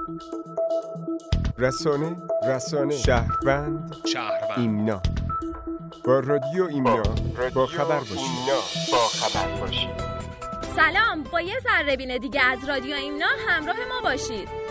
رسانه شهروند ایمنا. با رادیو ایمنا با خبر باشید. سلام، با یه ذره بین دیگه از رادیو ایمنا همراه ما باشید.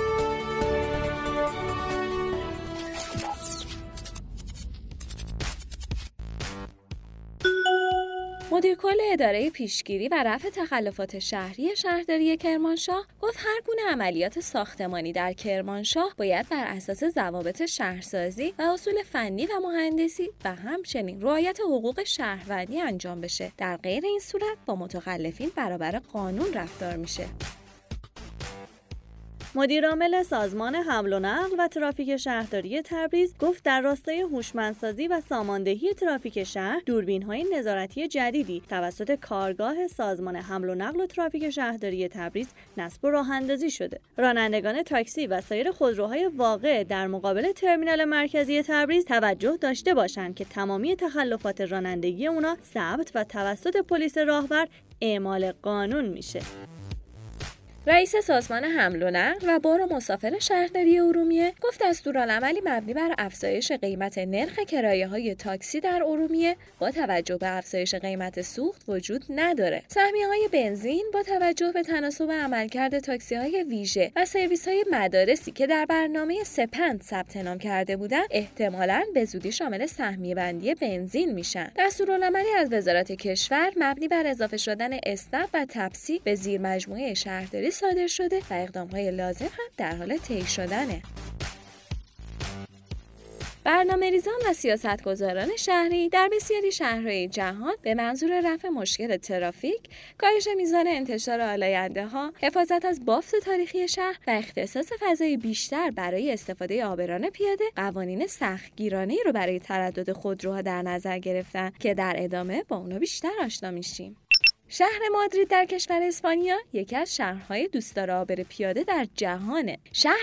مدیر کل اداره پیشگیری و رفع تخلفات شهری شهرداری کرمانشاه گفت هر گونه عملیات ساختمانی در کرمانشاه باید بر اساس ضوابط شهرسازی و اصول فنی و مهندسی و همچنین رعایت حقوق شهروندی انجام بشه. در غیر این صورت با متخلفین برابر قانون رفتار میشه. مدیر عامل سازمان حمل و نقل و ترافیک شهرداری تبریز گفت در راستای هوشمندسازی و ساماندهی ترافیک شهر دوربین‌های نظارتی جدیدی توسط کارگاه سازمان حمل و نقل و ترافیک شهرداری تبریز نصب و راه‌اندازی شده. رانندگان تاکسی و سایر خودروهای واقع در مقابل ترمینال مرکزی تبریز توجه داشته باشند که تمامی تخلفات رانندگی اونا ثبت و توسط پلیس راهور اعمال قانون میشه. رئیس سازمان حمل و نقل و بار مسافر شهرداری ارومیه گفت دستورالعملی مبنی بر افزایش قیمت نرخ کرایه‌های تاکسی در ارومیه با توجه به افزایش قیمت سوخت وجود نداره. سهمیه‌های بنزین با توجه به تناسب عملکرد تاکسی‌های ویژه و سرویس‌های مدارسی که در برنامه سپند ثبت نام کرده بودند احتمالاً به زودی شامل سهمیه بندی بنزین میشن. دستورالعملی از وزارت کشور مبنی بر اضافه شدن اسنپ و تپسی به زیر مجموعه شهرداری صادر شده و اقدام‌های لازم هم در حال طی شدنه. برنامه‌ریزان و سیاستگزاران شهری در بسیاری شهرهای جهان به منظور رفع مشکل ترافیک، کاهش میزان انتشار آلاینده‌ها، حفاظت از بافت تاریخی شهر و اختصاص فضای بیشتر برای استفاده عابران پیاده، قوانین سختگیرانه‌ای رو برای تردد خودروها در نظر گرفتن که در ادامه با اونا بیشتر آشنا میشیم. شهر مادرید در کشور اسپانیا یکی از شهرهای دوستدار عابر پیاده در جهانه.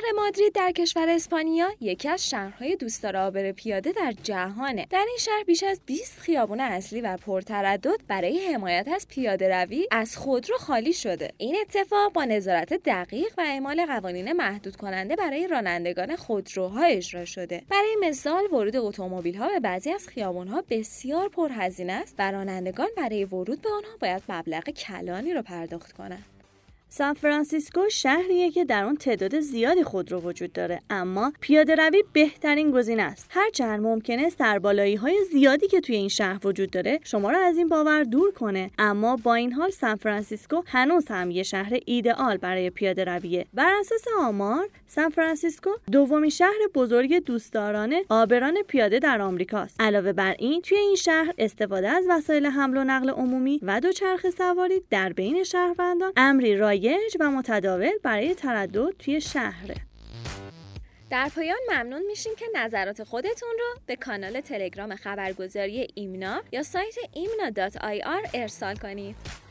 در این شهر بیش از 20 خیابان اصلی و پرتردد برای حمایت از پیاده‌روی از خودرو خالی شده. این اتفاق با نظارت دقیق و اعمال قوانین محدود کننده برای رانندگان خودروها اجرا شده. برای مثال ورود اتومبیل‌ها به بعضی از خیابان‌ها بسیار پرهزینه است و رانندگان برای ورود به آنها باید مبلغ کلانی رو پرداخت کنن. سان فرانسیسکو شهریه که در آن تعداد زیادی خودرو وجود داره، اما پیاده‌روی بهترین گزینه است. هرچند ممکنه سربالایی‌های زیادی که توی این شهر وجود داره شما را از این باور دور کنه، اما با این حال سان فرانسیسکو هنوز هم یه شهر ایدئال برای پیاده‌رویه. بر اساس آمار سان فرانسیسکو دومین شهر بزرگ دوستداران عابران پیاده در آمریکاست. علاوه بر این توی این شهر استفاده از وسایل حمل و نقل عمومی و دوچرخه سواری در بین شهروندان امری رایج و متداول برای تردد توی شهره. در پایان ممنون میشیم که نظرات خودتون رو به کانال تلگرام خبرگزاری ایمنا یا سایت imna.ir ارسال کنید.